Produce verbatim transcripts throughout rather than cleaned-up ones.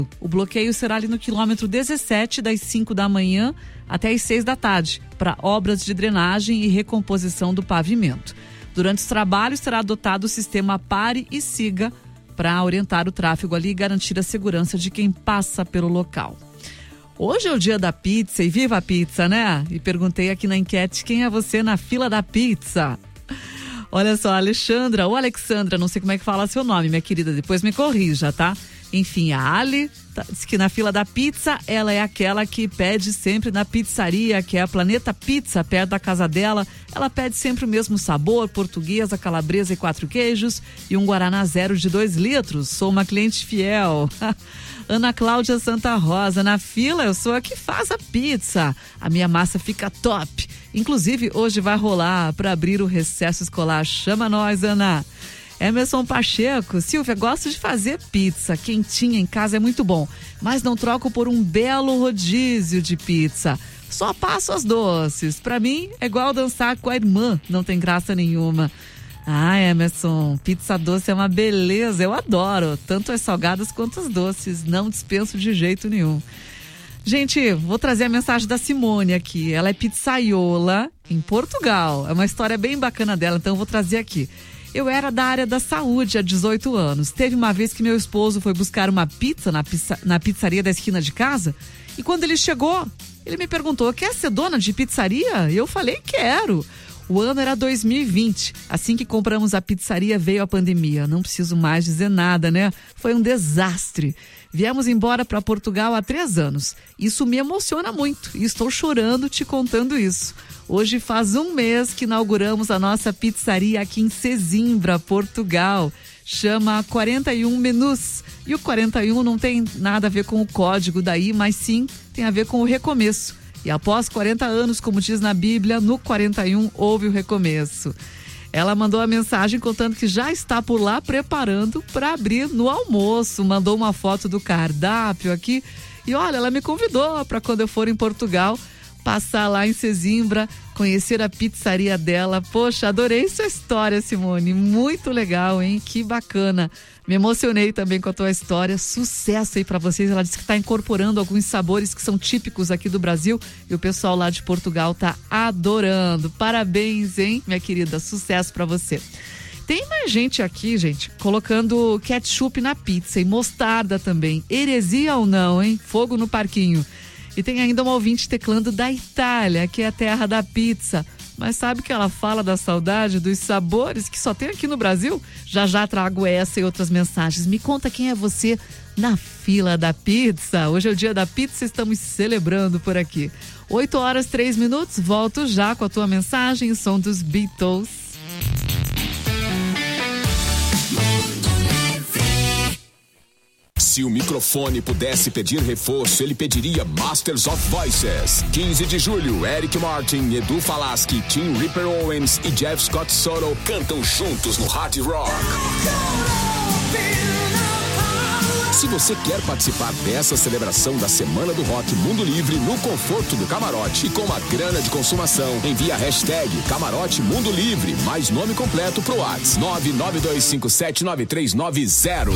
O bloqueio será ali no quilômetro dezessete, das cinco da manhã até as seis da tarde, para obras de drenagem e recomposição do pavimento. Durante os trabalhos será adotado o sistema Pare e Siga para orientar o tráfego ali e garantir a segurança de quem passa pelo local. Hoje é o dia da pizza e viva a pizza, né? E perguntei aqui na enquete quem é você na fila da pizza. Olha só, Alexandra ou Alexandra, não sei como é que fala seu nome, minha querida, depois me corrija, tá? Enfim, a Ali tá, diz que na fila da pizza ela é aquela que pede sempre na pizzaria, que é a Planeta Pizza, perto da casa dela. Ela pede sempre o mesmo sabor, portuguesa, calabresa e quatro queijos e um guaraná zero de dois litros. Sou uma cliente fiel. Ana Cláudia Santa Rosa, na fila eu sou a que faz a pizza. A minha massa fica top. Inclusive, hoje vai rolar para abrir o recesso escolar. Chama nós, Ana. Emerson Pacheco, Silvia, gosto de fazer pizza, quentinha em casa é muito bom, mas não troco por um belo rodízio de pizza. Só passo as doces. Pra mim é igual dançar com a irmã, não tem graça nenhuma. Ah, Emerson, pizza doce é uma beleza, eu adoro, tanto as salgadas quanto as doces, não dispenso de jeito nenhum. Gente, vou trazer a mensagem da Simone aqui, ela é pizzaiola em Portugal, é uma história bem bacana dela, então eu vou trazer aqui. Eu era da área da saúde há dezoito anos. Teve uma vez que meu esposo foi buscar uma pizza na, pizza, na pizzaria da esquina de casa. E quando ele chegou, ele me perguntou, quer ser dona de pizzaria? E eu falei, quero. O ano era dois mil e vinte. Assim que compramos a pizzaria, veio a pandemia. Não preciso mais dizer nada, né? Foi um desastre. Viemos embora para Portugal há três anos. Isso me emociona muito e estou chorando te contando isso. Hoje faz um mês que inauguramos a nossa pizzaria aqui em Sesimbra, Portugal. Chama quarenta e um Menus. E o quarenta e um não tem nada a ver com o código daí, mas sim tem a ver com o recomeço. E após quarenta anos, como diz na Bíblia, no quarenta e um houve o recomeço. Ela mandou a mensagem contando que já está por lá preparando para abrir no almoço. Mandou uma foto do cardápio aqui. E olha, ela me convidou para quando eu for em Portugal, passar lá em Sesimbra, conhecer a pizzaria dela. Poxa, adorei sua história, Simone. Muito legal, hein? Que bacana. Me emocionei também com a tua história. Sucesso aí pra vocês. Ela disse que tá incorporando alguns sabores que são típicos aqui do Brasil e o pessoal lá de Portugal tá adorando. Parabéns, hein, minha querida? Sucesso pra você. Tem mais gente aqui, gente, colocando ketchup na pizza e mostarda também. Heresia ou não, hein? Fogo no parquinho. E tem ainda uma ouvinte teclando da Itália, que é a terra da pizza. Mas sabe que ela fala da saudade dos sabores que só tem aqui no Brasil? Já já trago essa e outras mensagens. Me conta quem é você na fila da pizza. Hoje é o dia da pizza, estamos celebrando por aqui. oito horas, três minutos, volto já com a tua mensagem, o som dos Beatles. Se o microfone pudesse pedir reforço, ele pediria Masters of Voices. quinze de julho, Eric Martin, Edu Falaschi, Tim Ripper Owens e Jeff Scott Soto cantam juntos no Hard Rock. Se você quer participar dessa celebração da Semana do Rock Mundo Livre no conforto do camarote e com uma grana de consumação, envie a hashtag Camarote Mundo Livre, mais nome completo pro WhatsApp nove nove dois cinco sete nove três nove zero.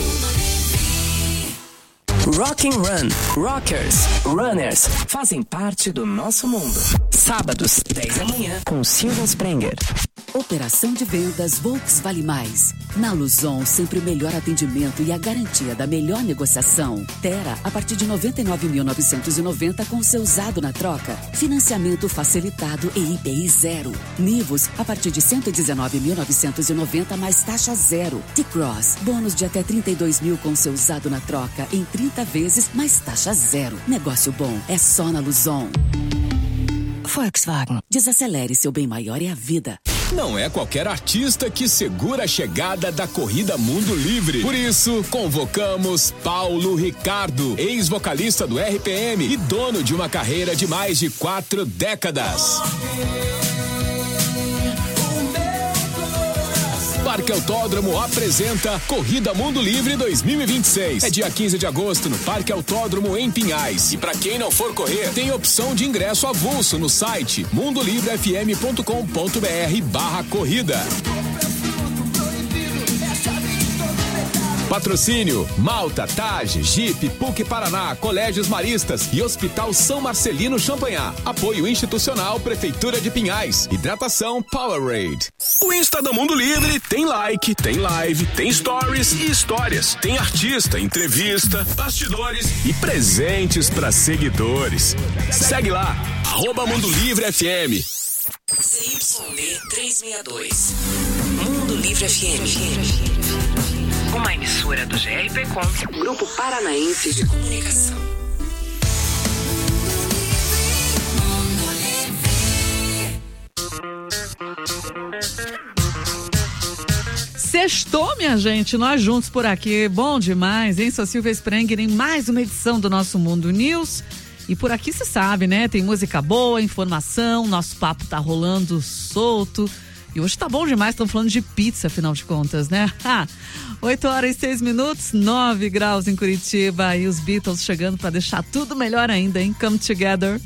Rock and Run, Rockers, Runners fazem parte do nosso mundo. Sábados, dez da manhã, com Silvia Sprenger. Operação de vendas Volks Vale Mais. Na Luzon, sempre o melhor atendimento e a garantia da melhor negociação. Tera, a partir de noventa e nove mil novecentos e noventa com seu usado na troca. Financiamento facilitado e I P I zero. Nivus, a partir de cento e dezenove mil novecentos e noventa mais taxa zero. T-Cross, bônus de até trinta e dois mil com seu usado na troca em trinta vezes mais taxa zero. Negócio bom é só na Luzon. Volkswagen. Desacelere, seu bem maior é a vida. Não é qualquer artista que segura a chegada da Corrida Mundo Livre. Por isso, convocamos Paulo Ricardo, ex-vocalista do R P M e dono de uma carreira de mais de quatro décadas. Parque Autódromo apresenta Corrida Mundo Livre dois mil e vinte e seis. É dia quinze de agosto no Parque Autódromo em Pinhais. E para quem não for correr, tem opção de ingresso avulso no site mundolivrefm.com.br barra corrida. Patrocínio Malta, Tage, Jeep, P U C Paraná, Colégios Maristas e Hospital São Marcelino Champagnat. Apoio institucional Prefeitura de Pinhais. Hidratação Powerade. O Insta do Mundo Livre tem like, tem live, tem stories e histórias. Tem artista, entrevista, bastidores e presentes para seguidores. Segue lá, arroba Mundo Livre F M. C Y D trezentos e sessenta e dois. Mundo Livre F M. Uma emissora do G R P Com, Grupo Paranaense de Comunicação. Sextou, minha gente, nós juntos por aqui, bom demais, hein? Sou Silvia Sprenger em mais uma edição do nosso Mundo News. E por aqui você sabe, né? Tem música boa, informação, nosso papo tá rolando solto. E hoje tá bom demais, estamos falando de pizza, afinal de contas, né? oito horas e seis minutos, nove graus em Curitiba. E os Beatles chegando para deixar tudo melhor ainda, hein? Come Together.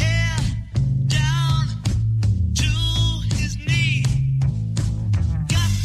Got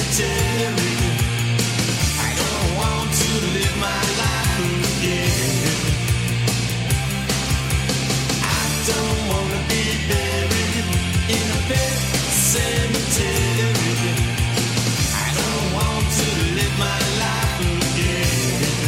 cemetery. I don't want to live my life again. I don't want to be buried in a pet cemetery. I don't want to live my life again.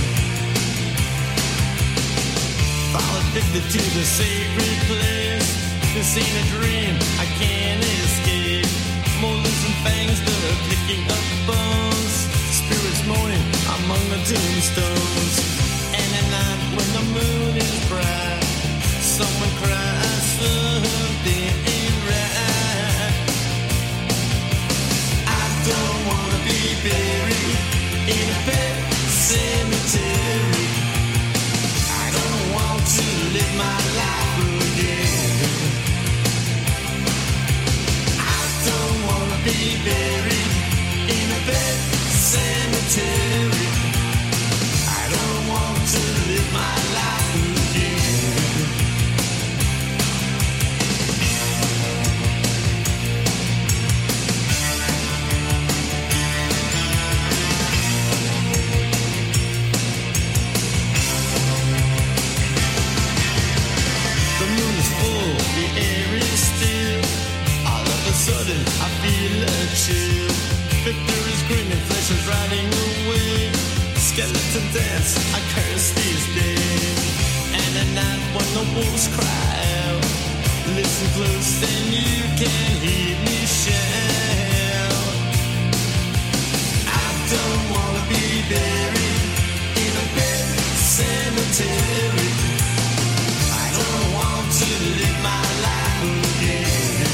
Fall addicted to the sacred place. This ain't a dream, I can't escape. Molars and fangs that are picking up bones. Spirits moaning among the tombstones. And at night when the moon is bright, someone cries something ain't right. I don't wanna be buried in a pet cemetery. I don't want to live my life again. I don't wanna be buried in a pet cemetery. I don't want to live my life again. The moon is full, the air is still. All of a sudden I feel a chill. Victor is grinning, flesh is riding away. Skeleton dance, I curse these days. And at night when the wolves cry out, listen close and you can hear me shout. I don't wanna be buried in a pet cemetery. I don't want to live my life again.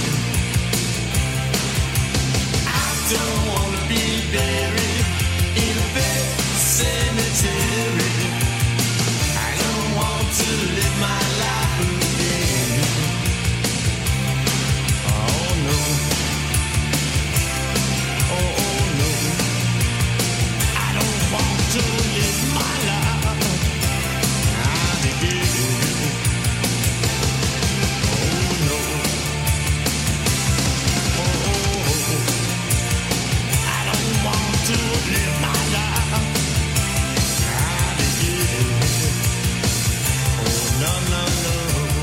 I don't wanna be buried in a pet cemetery. I don't want to live my life again. Oh no. Oh, oh no. I don't want to live my life again. Oh no. Oh, oh, oh. I don't want to live my life again. Oh no, no, no.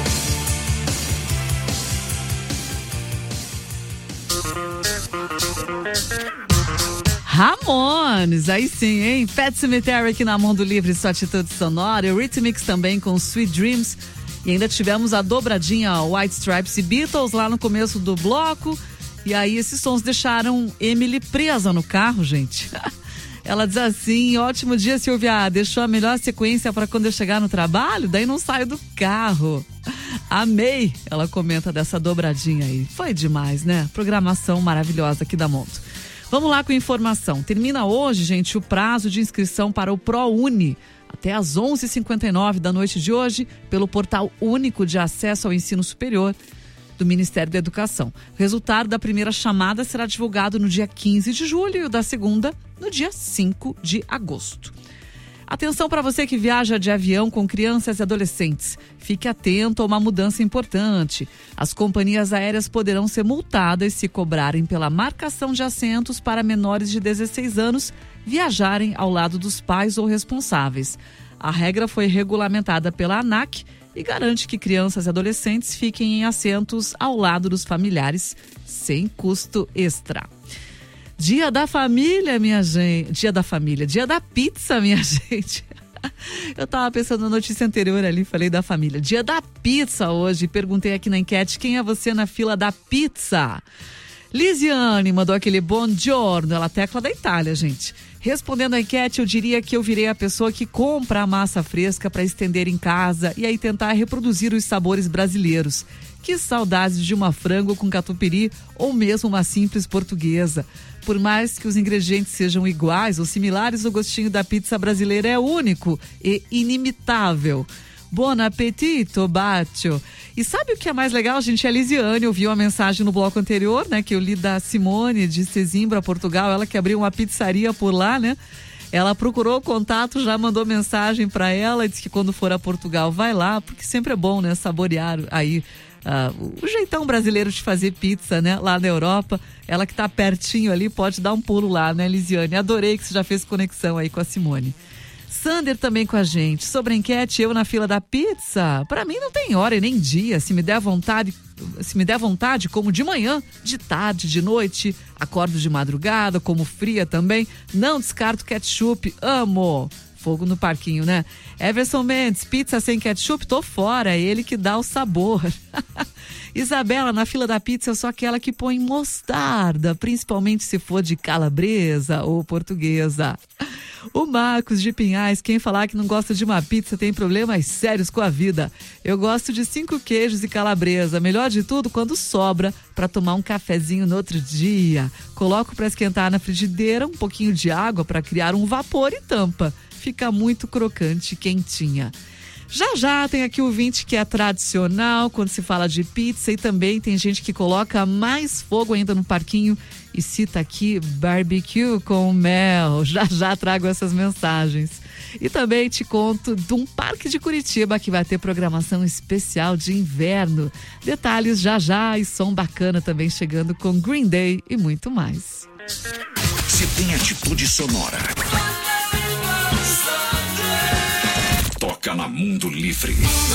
Ramones, aí sim, hein? Pet Cemetery aqui na Mundo Livre, sua atitude sonora. E o Rhythmics também com Sweet Dreams. E ainda tivemos a dobradinha White Stripes e Beatles lá no começo do bloco. E aí esses sons deixaram Emily presa no carro, gente. Ela diz assim: ótimo dia, Silvia, deixou a melhor sequência para quando eu chegar no trabalho, daí não saio do carro. Amei, ela comenta dessa dobradinha aí. Foi demais, né? Programação maravilhosa aqui da Mundo. Vamos lá com informação. Termina hoje, gente, o prazo de inscrição para o ProUni. Até às onze e cinquenta e nove da noite de hoje, pelo Portal Único de Acesso ao Ensino Superior do Ministério da Educação. O resultado da primeira chamada será divulgado no dia quinze de julho e o da segunda no dia cinco de agosto. Atenção para você que viaja de avião com crianças e adolescentes. Fique atento a uma mudança importante. As companhias aéreas poderão ser multadas se cobrarem pela marcação de assentos para menores de dezesseis anos viajarem ao lado dos pais ou responsáveis. A regra foi regulamentada pela ANAC e garante que crianças e adolescentes fiquem em assentos ao lado dos familiares sem custo extra. Dia da família, minha gente. Dia da família. Dia da pizza, minha gente. Eu tava pensando na notícia anterior ali, falei da família. Dia da pizza hoje. Perguntei aqui na enquete, quem é você na fila da pizza? Lisiane mandou aquele buongiorno. Ela tecla da Itália, gente. Respondendo a enquete, eu diria que eu virei a pessoa que compra a massa fresca para estender em casa e aí tentar reproduzir os sabores brasileiros. Que saudades de uma frango com catupiry ou mesmo uma simples portuguesa. Por mais que os ingredientes sejam iguais ou similares, o gostinho da pizza brasileira é único e inimitável. Buon appetito, Baccio. E sabe o que é mais legal, gente? A Lisiane ouviu a mensagem no bloco anterior, né? Que eu li da Simone de Sesimbra, Portugal. Ela que abriu uma pizzaria por lá, né? Ela procurou o contato, já mandou mensagem para ela e disse que quando for a Portugal vai lá, porque sempre é bom, né? Saborear aí uh, o jeitão brasileiro de fazer pizza, né? Lá na Europa. Ela que tá pertinho ali, pode dar um pulo lá, né, Lisiane? Adorei que você já fez conexão aí com a Simone. Sander também com a gente. Sobre a enquete, eu na fila da pizza. Pra mim não tem hora e nem dia. Se me der vontade, se me der vontade, como de manhã, de tarde, de noite, acordo de madrugada, como fria também. Não descarto ketchup. Amo. Fogo no parquinho, né? Everson Mendes, pizza sem ketchup, tô fora. É ele que dá o sabor. Isabela, na fila da pizza eu sou aquela que põe mostarda, principalmente se for de calabresa ou portuguesa. O Marcos de Pinhais, quem falar que não gosta de uma pizza tem problemas sérios com a vida. Eu gosto de cinco queijos e calabresa. Melhor de tudo quando sobra para tomar um cafezinho no outro dia. Coloco para esquentar na frigideira um pouquinho de água para criar um vapor e tampa. Fica muito crocante e quentinha. Já já tem aqui o ouvinte que é tradicional quando se fala de pizza e também tem gente que coloca mais fogo ainda no parquinho e cita aqui barbecue com mel. Já já trago essas mensagens. E também te conto de um parque de Curitiba que vai ter programação especial de inverno. Detalhes já já e som bacana também chegando com Green Day e muito mais. Se tem atitude sonora, toca na Mundo Livre.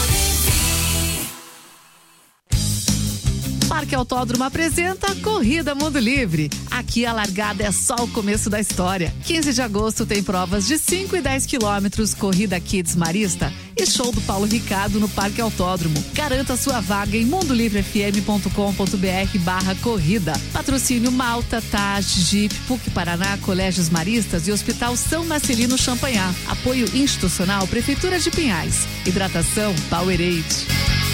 Parque Autódromo apresenta Corrida Mundo Livre. Aqui a largada é só o começo da história. quinze de agosto tem provas de cinco e dez quilômetros, corrida Kids Marista e show do Paulo Ricardo no Parque Autódromo. Garanta sua vaga em mundolivrefm.com.br barra corrida. Patrocínio Malta, Taj, Jeep, P U C Paraná, Colégios Maristas e Hospital São Marcelino Champanhar. Apoio institucional Prefeitura de Pinhais. Hidratação Powerade.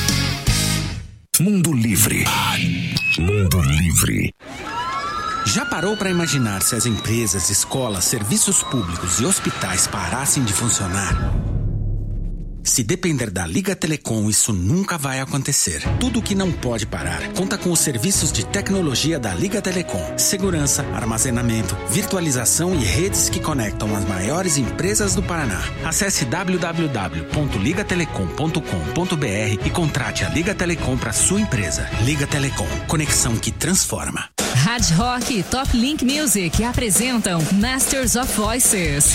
Mundo Livre. Mundo Livre. Já parou para imaginar se as empresas, escolas, serviços públicos e hospitais parassem de funcionar? Se depender da Liga Telecom, isso nunca vai acontecer. Tudo que não pode parar conta com os serviços de tecnologia da Liga Telecom. Segurança, armazenamento, virtualização e redes que conectam as maiores empresas do Paraná. Acesse w w w ponto liga telecom ponto com ponto b r e contrate a Liga Telecom para sua empresa. Liga Telecom, conexão que transforma. Hard Rock e Top Link Music apresentam Masters of Voices.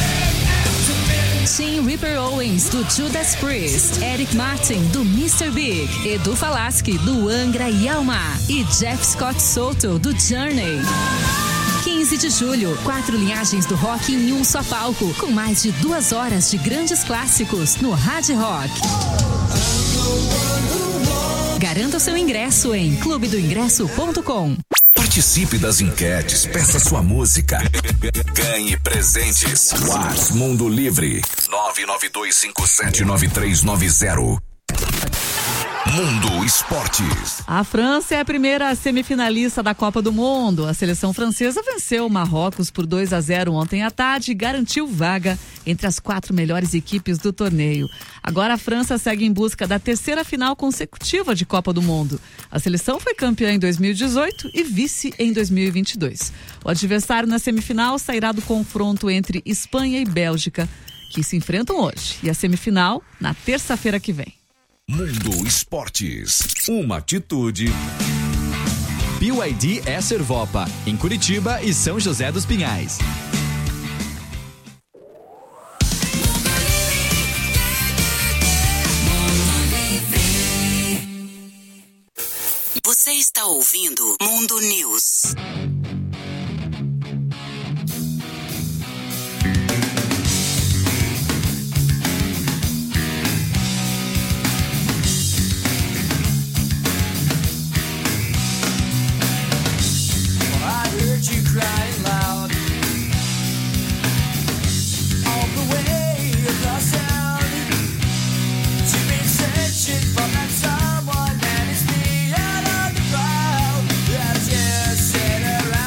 Tim Ripper Owens, do Judas Priest, Eric Martin, do mister Big, Edu Falaschi, do Angra e Alma e Jeff Scott Soto, do Journey. quinze de julho, quatro linhagens do rock em um só palco, com mais de duas horas de grandes clássicos no Hard Rock. Garanta o seu ingresso em clube do ingresso ponto com. Participe das enquetes, peça sua música, ganhe presentes. WhatsApp Mundo Livre nove nove dois cinco sete nove três nove zero. Mundo Esportes. A França é a primeira semifinalista da Copa do Mundo. A seleção francesa venceu o Marrocos por dois a zero ontem à tarde e garantiu vaga entre as quatro melhores equipes do torneio. Agora a França segue em busca da terceira final consecutiva de Copa do Mundo. A seleção foi campeã em dois mil e dezoito e vice em dois mil e vinte e dois. O adversário na semifinal sairá do confronto entre Espanha e Bélgica, que se enfrentam hoje. E a semifinal na terça-feira que vem. Mundo Esportes. Uma atitude. B Y D é Servopa, em Curitiba e São José dos Pinhais. Você está ouvindo Mundo News. You crying loud all the way across town. You've been searching for that someone, and it's me out of the crowd. I just sit around.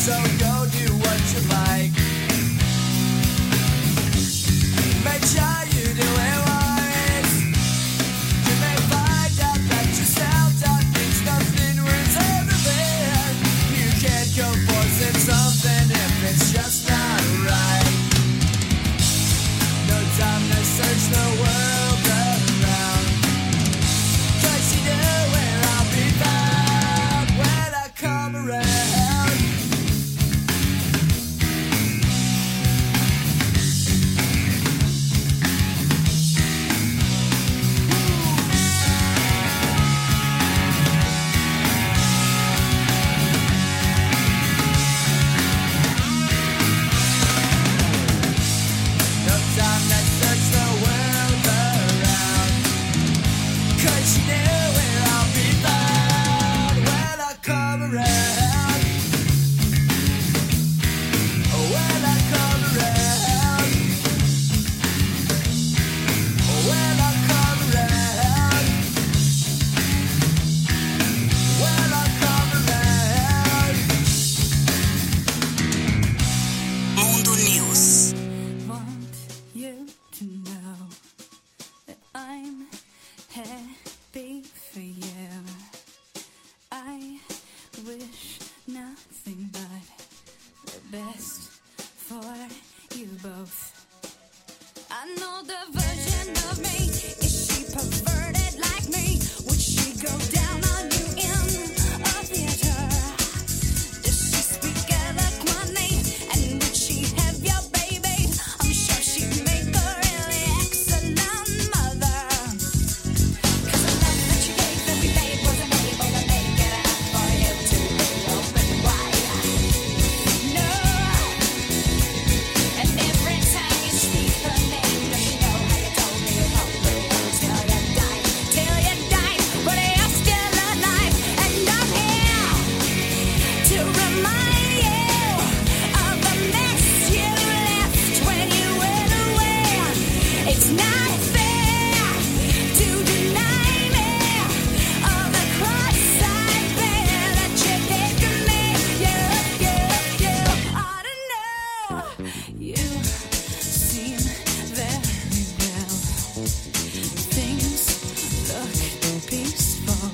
So go do what you like. Make sure you do it right. You may find out that yourself don't think nothing worth everything. You can't go forcing something if it's just not right. No time to search the world around. Cause you know where I'll be found when I come around. No time to search the world around. Cause you know where I'll be found when I come around. Oh, when I come around. Oh, when I come around. When I come around. Mundo News. Want you to know that I'm happy for you. I wish nothing but the best for you both. I know the version of me. Is she perverted like me? Would she go down on you in a theater? Does she speak eloquently? And would she have your baby? I'm sure she'd make a really excellent mother. Cause the love that you gave that we made wasn't able to make it enough for you to be open wide. No. And every time you speak her name, does she know how you told me you told me till you died, till you died, but you're still alive, and I'm here to remind you of the mess you left when you went away. It's not fair to deny me of the cross I bear that you gave to me. You, you, you ought to know. You seem very well. Things look peaceful.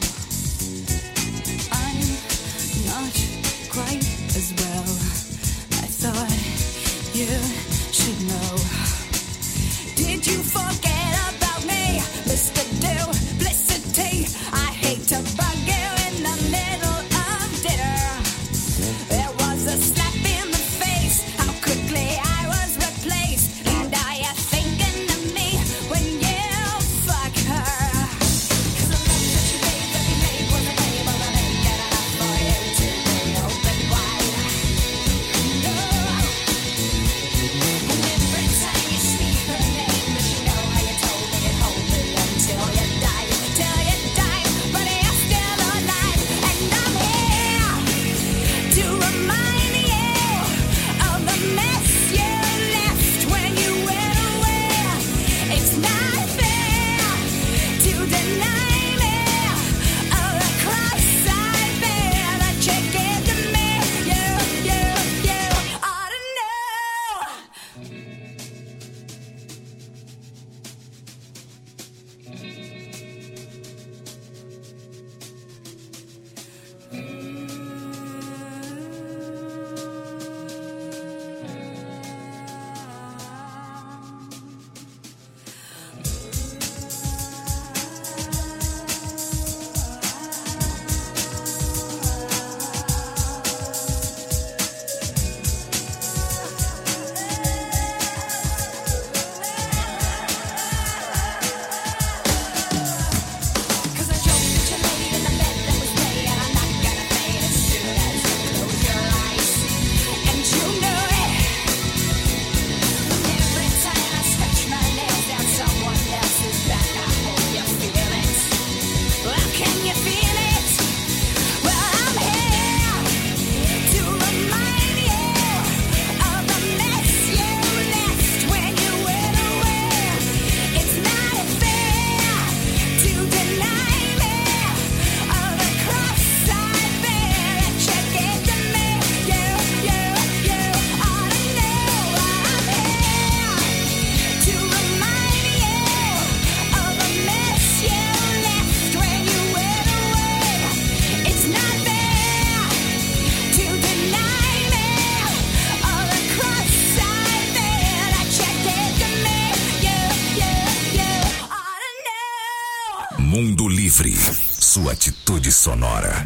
I'm not quite as well. I thought you should know. Did you forget about me, Mister Duplicity? I hate to bug you in the middle of dinner. There was a slap in the face, how quickly I was replaced. And are you thinking of me when you fuck her? Cause the love that you gave that we made wasn't able to make it enough for you to be open wide. No. And every time you speak her name, does she know how you Mundo Livre. Sua atitude sonora.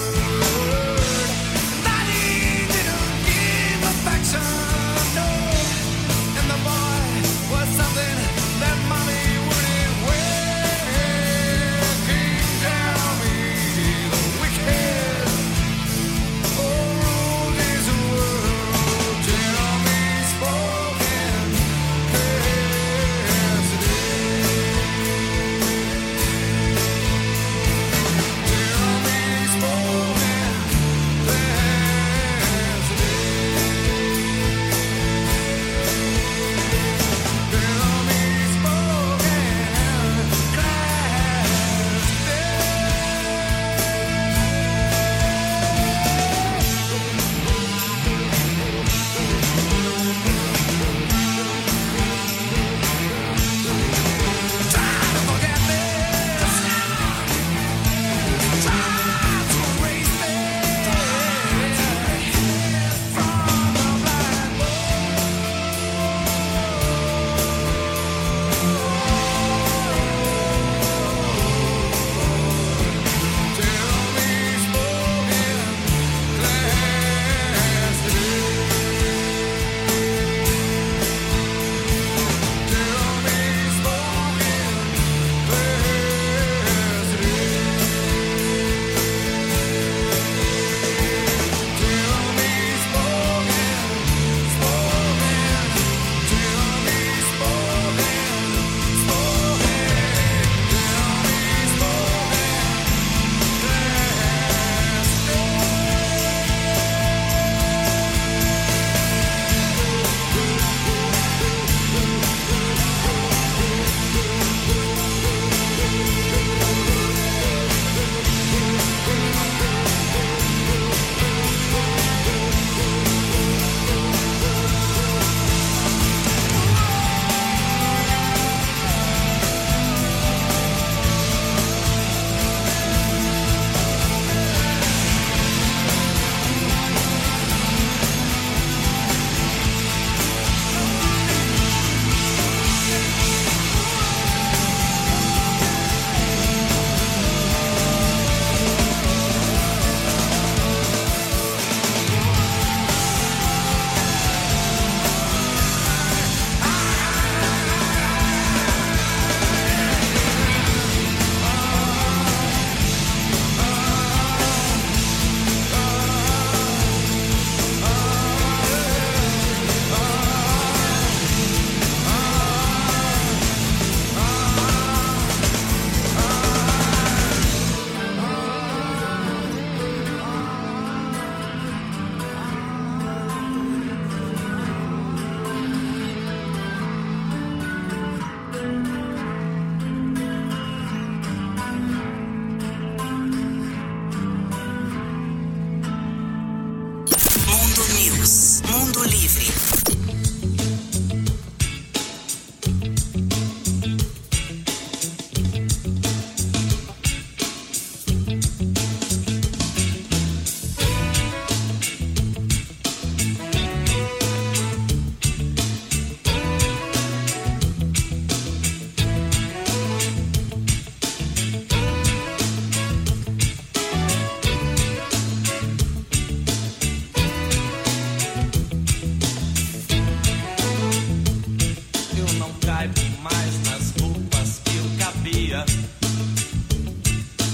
No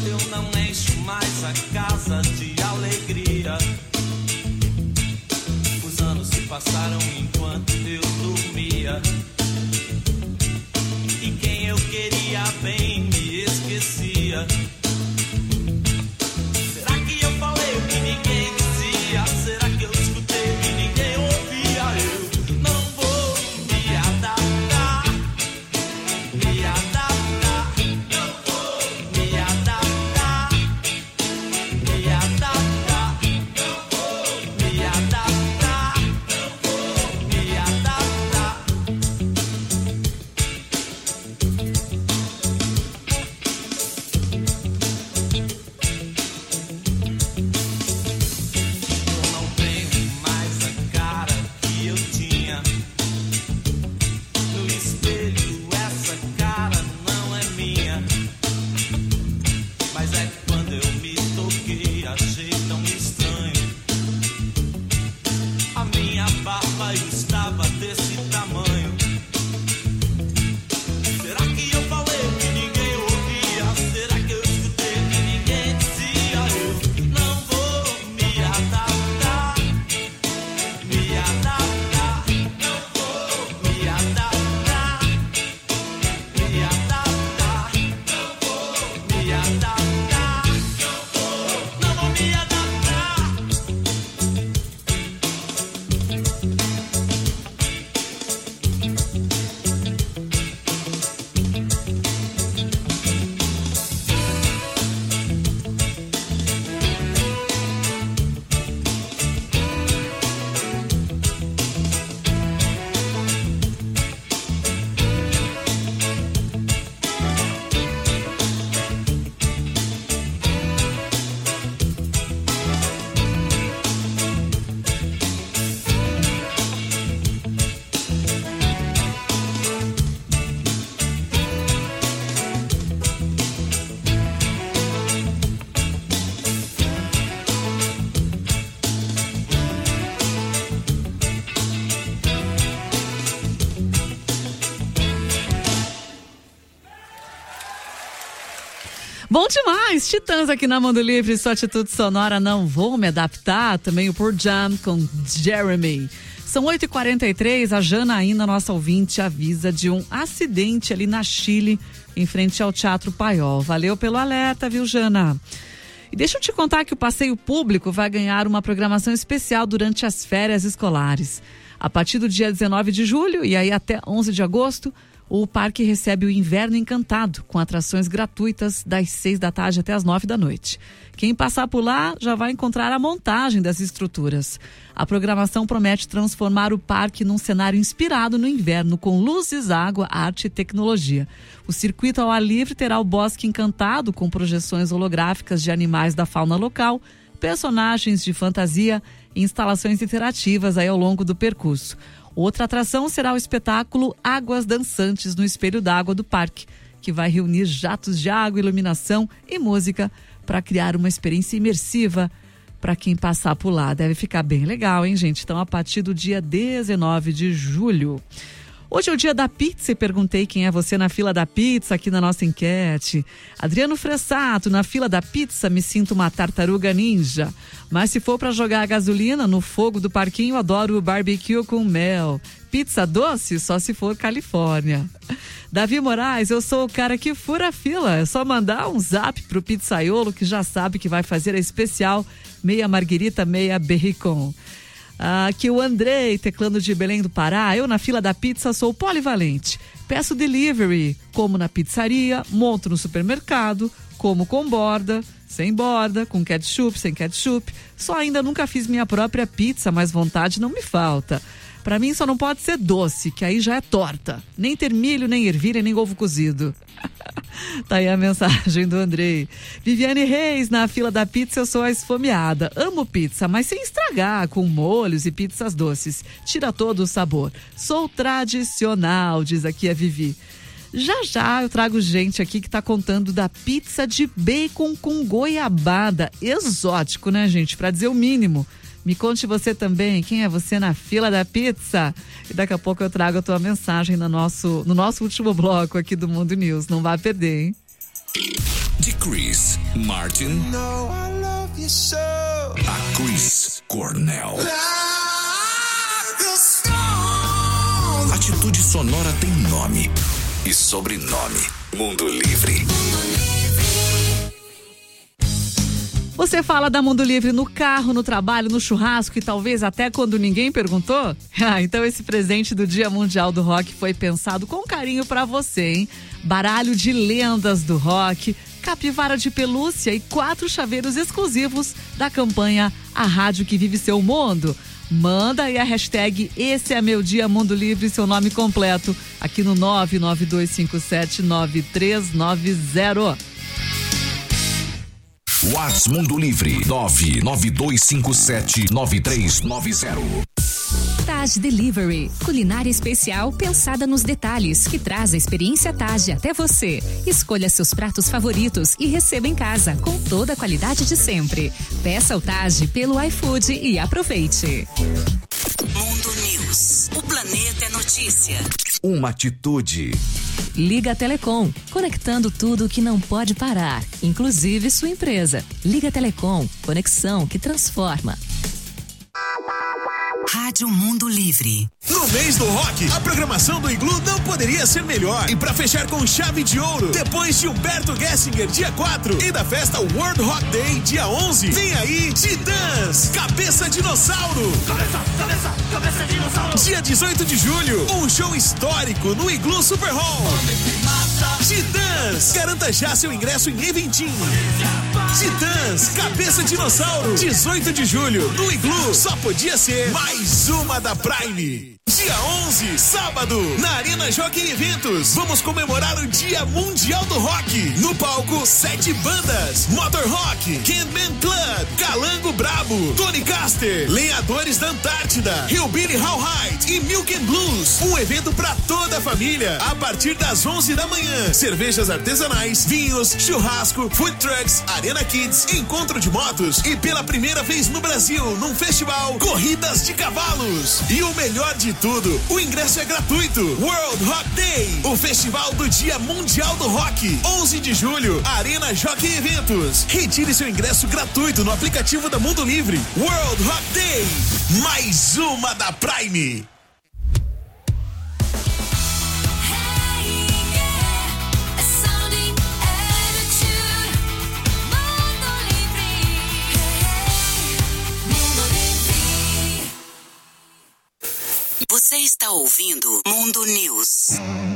Eu não encho mais a casa de alegria. Os anos se passaram enquanto eu dormia. E quem eu queria bem me esquecia. Será que eu falei o que ninguém dizia? Será que eu escutei o que ninguém ouvia? Eu não vou me adaptar, me adaptar, não vou me adaptar, me adaptar, não vou me adaptar, não vou me adaptar. Eu não tenho mais a cara que eu tinha. No espelho essa cara não é minha. Mas é que quando eu me toquei achei tão estranho. A minha barba estava desse tamanho. Será que eu falei o que ninguém ouvia? Será que eu escutei o que ninguém dizia? Eu não vou me adaptar, me adaptar, não vou me adaptar, me adaptar, não vou me adaptar, não vou, não vou me adaptar. Bom demais! Titãs aqui na Mundo Livre, sua atitude sonora, não vou me adaptar. Também o Pearl Jam com Jeremy. São oito e quarenta e três, a Janaína, nossa ouvinte, avisa de um acidente ali na Chile, em frente ao Teatro Paiol. Valeu pelo alerta, viu, Jana? E deixa eu te contar que o passeio público vai ganhar uma programação especial durante as férias escolares. A partir do dia dezenove de julho e aí até onze de agosto, o parque recebe o Inverno Encantado, com atrações gratuitas das seis da tarde até as nove da noite. Quem passar por lá já vai encontrar a montagem das estruturas. A programação promete transformar o parque num cenário inspirado no inverno, com luzes, água, arte e tecnologia. O circuito ao ar livre terá o Bosque Encantado, com projeções holográficas de animais da fauna local, personagens de fantasia e instalações interativas aí ao longo do percurso. Outra atração será o espetáculo Águas Dançantes no Espelho d'Água do Parque, que vai reunir jatos de água, iluminação e música para criar uma experiência imersiva para quem passar por lá. Deve ficar bem legal, hein, gente? Então, a partir do dia dezenove de julho. Hoje é o dia da pizza e perguntei quem é você na fila da pizza aqui na nossa enquete. Adriano Fressato, na fila da pizza me sinto uma tartaruga ninja. Mas se for para jogar a gasolina no fogo do parquinho, adoro o barbecue com mel. Pizza doce só se for Califórnia. Davi Moraes, eu sou o cara que fura a fila. É só mandar um zap pro pizzaiolo que já sabe que vai fazer a especial meia marguerita, meia bacon. Aqui o Andrei, teclando de Belém do Pará. Eu na fila da pizza sou polivalente. Peço delivery, como na pizzaria, monto no supermercado, como com borda, sem borda, com ketchup, sem ketchup. Só ainda nunca fiz minha própria pizza, mas vontade não me falta. Pra mim só não pode ser doce, que aí já é torta. Nem ter milho, nem ervilha, nem ovo cozido. Tá aí a mensagem do Andrei. Viviane Reis, na fila da pizza eu sou a esfomeada. Amo pizza, mas sem estragar, com molhos e pizzas doces. Tira todo o sabor. Sou tradicional, diz aqui a Vivi. Já já eu trago gente aqui que tá contando da pizza de bacon com goiabada. Exótico, né, gente? Pra dizer o mínimo. Me conte você também, quem é você na fila da pizza? E daqui a pouco eu trago a tua mensagem no nosso, no nosso último bloco aqui do Mundo News. Não vai perder, hein? de Chris Martin No, I love you so. a Chris Cornell. Atitude Sonora tem nome e sobrenome. Mundo Livre. Você fala da Mundo Livre no carro, no trabalho, no churrasco e talvez até quando ninguém perguntou? Ah, então esse presente do Dia Mundial do Rock foi pensado com carinho pra você, hein? Baralho de lendas do rock, capivara de pelúcia e quatro chaveiros exclusivos da campanha A Rádio que Vive Seu Mundo. Manda aí a hashtag Esse é Meu Dia Mundo Livre, seu nome completo, aqui no nove nove dois cinco sete nove três nove zero. Whats Mundo Livre nove nove dois cinco sete nove três nove zero. Taj Delivery, culinária especial pensada nos detalhes, que traz a experiência Taj até você. Escolha seus pratos favoritos e receba em casa com toda a qualidade de sempre. Peça o Taj pelo iFood e aproveite. Mundo News. O planeta é notícia. Uma atitude. Liga Telecom, conectando tudo que não pode parar, inclusive sua empresa. Liga Telecom, conexão que transforma. Rádio Mundo Livre. No mês do rock, a programação do Iglu não poderia ser melhor. E pra fechar com chave de ouro, depois de Humberto Gessinger, dia quatro, e da festa World Rock Day, dia onze, vem aí Titãs, Cabeça Dinossauro. Cabeça, cabeça, cabeça dinossauro. Dia dezoito de julho, um show histórico no Iglu Super Hall. Titãs, garanta já seu ingresso em Eventim. Titãs, Cabeça Dinossauro, dezoito de julho, no Iglu, só podia ser mais uma da Prime. Dia onze, sábado, na Arena Jockey Eventos, vamos comemorar o Dia Mundial do Rock. No palco, sete bandas: Motor Rock, Canman Club, Calango Brabo, Tony Caster, Lenhadores da Antártida, Hillbilly Rawhide e Milk and Blues. Um evento pra toda a família, a partir das onze da manhã. Cervejas artesanais, vinhos, churrasco, food trucks, Arena Kids, encontro de motos e pela primeira vez no Brasil, num festival, corridas de cavalos. E o melhor de tudo, o ingresso é gratuito. World Rock Day, o festival do Dia Mundial do Rock. onze de julho, Arena Jockey Eventos. Retire seu ingresso gratuito no aplicativo da Mundo Livre. World Rock Day, mais uma da Prime. Você está ouvindo Mundo News.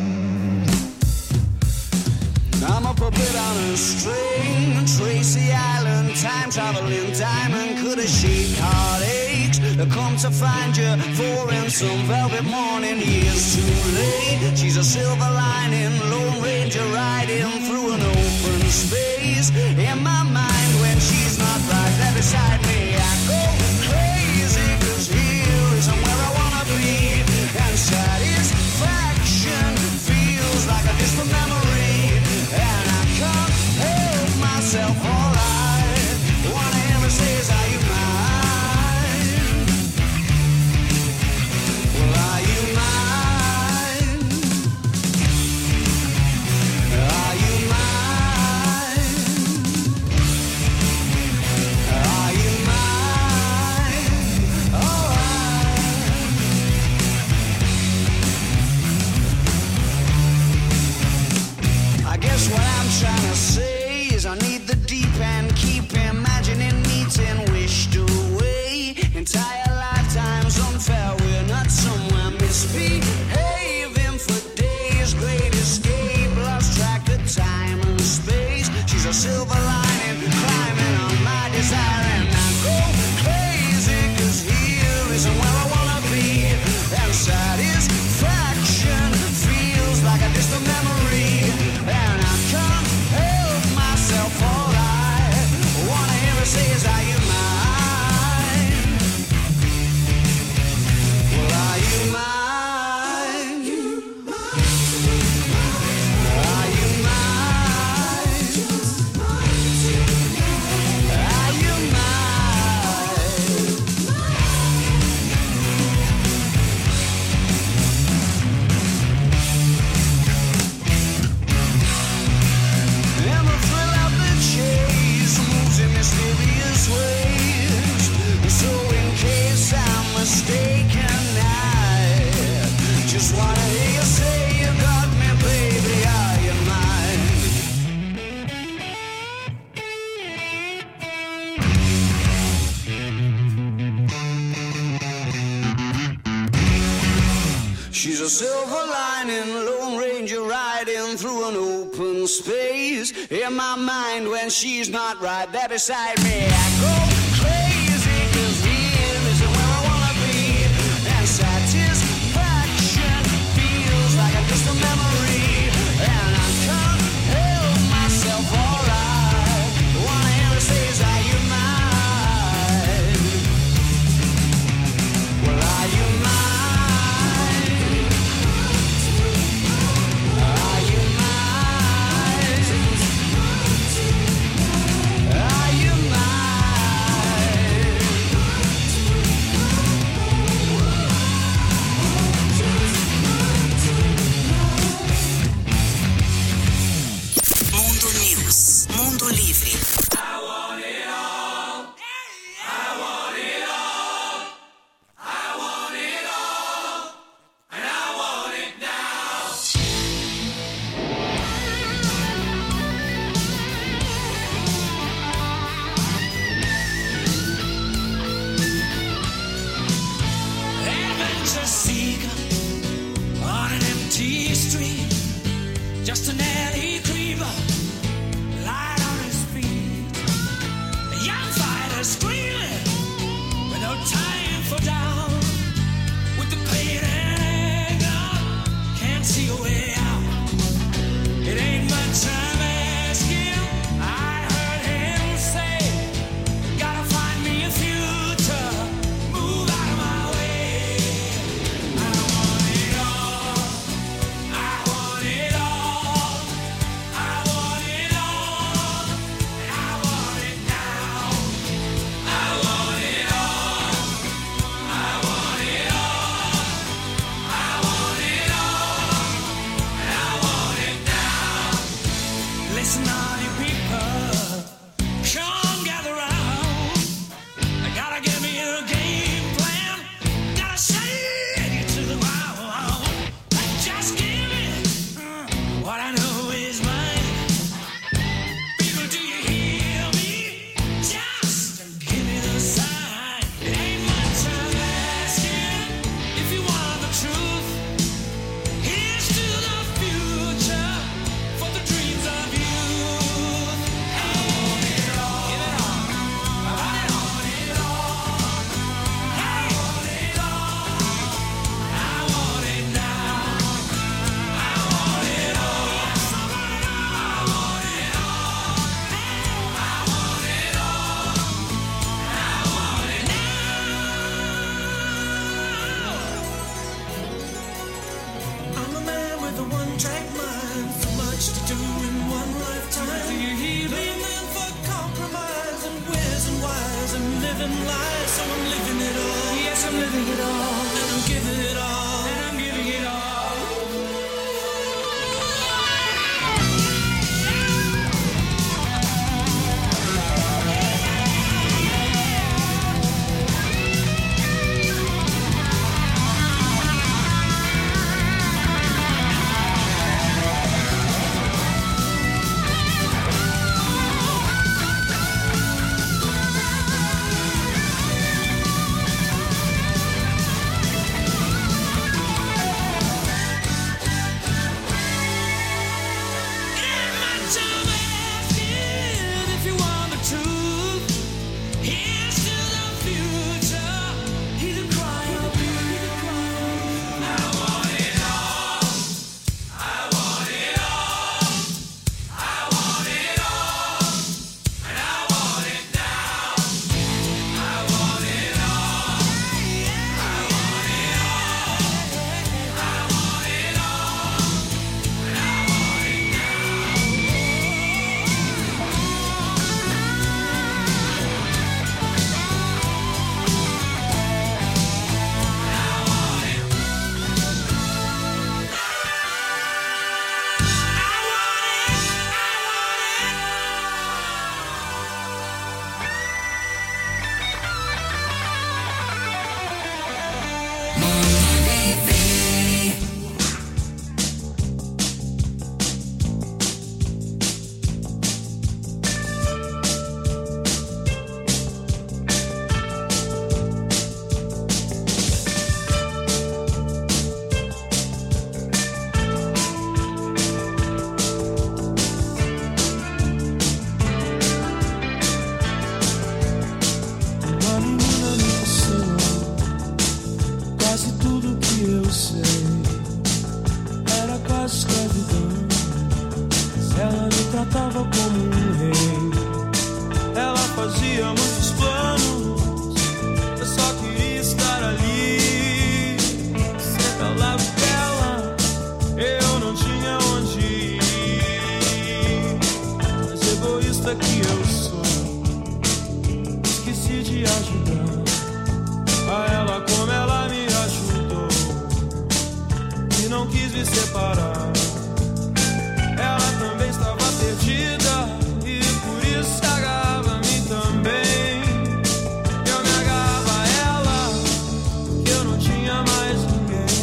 I'm a puppet on a string, Tracy Island, time traveling diamond, could have shaped heartaches, come to find you for in some velvet morning, years too late, she's a silver lining, Lone Ranger riding through an open space, in my mind when she's not right there beside me, I go crazy, cause here is where I wanna be, and satisfaction feels like a distant memory, and I can't help myself, alright. One I ever says, are you mine? Well, are you mine? Are you mine? space in my mind when she's not right there beside me. I go crazy 'cause here isn't where I wanna be, and satisfaction feels like a distant memory, and I can't help myself. Alright, wanna hear her say, is are you mine? Well, are you mine? Mundo Livre. Adventure seeker on an empty street, just an alley creeper. Screaming with no time for down, with the pain and anger, can't see a way out. It ain't much I'm asking. I heard him say, gotta find me a future, move out of my way. I want it all, I want it all, I want it all, and I want it now. Listen, all you people, come gather round. I gotta give me a game plan. Gotta shake it to the ground. Just give me uh, what I know is mine. People, do you hear me? Just give me the sign. It ain't much I'm asking. If you want the truth, here's to the future, for the dreams of youth. egoísta que eu sou. Esqueci de ajudar a ela como ela me ajudou e não quis me separar. Ela também estava perdida e por isso se agarrava a mim também. Eu me agarrava a ela, que eu não tinha mais ninguém.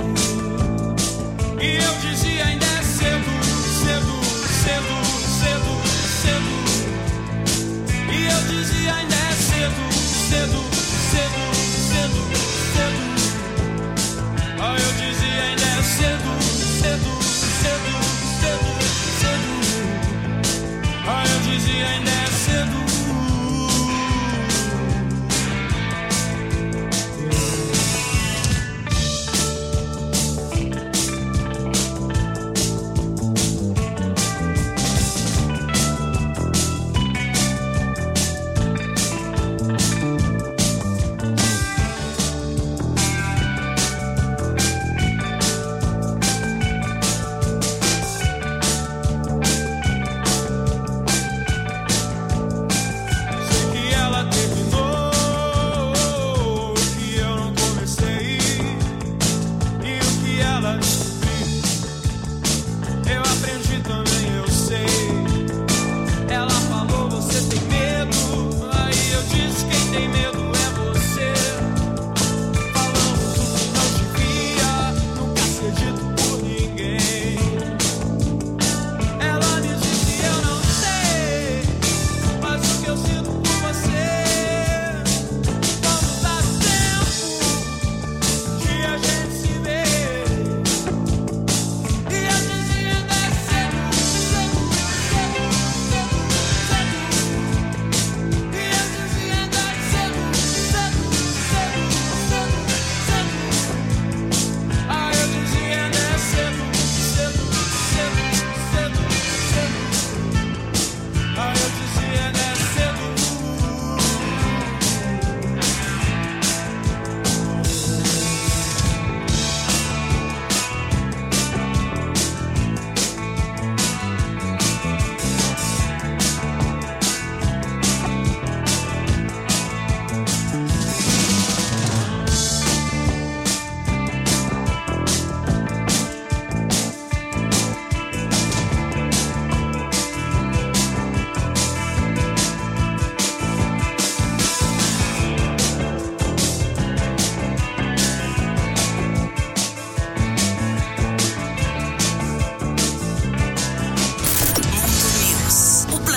E eu dizia ainda é cedo, cedo, cedo, cedo, cedo. E eu dizia ainda é cedo, cedo, cedo, cedo, cedo. Ah, eu dizia ainda é cedo, cedo, cedo, cedo, cedo. Ah, eu dizia ainda é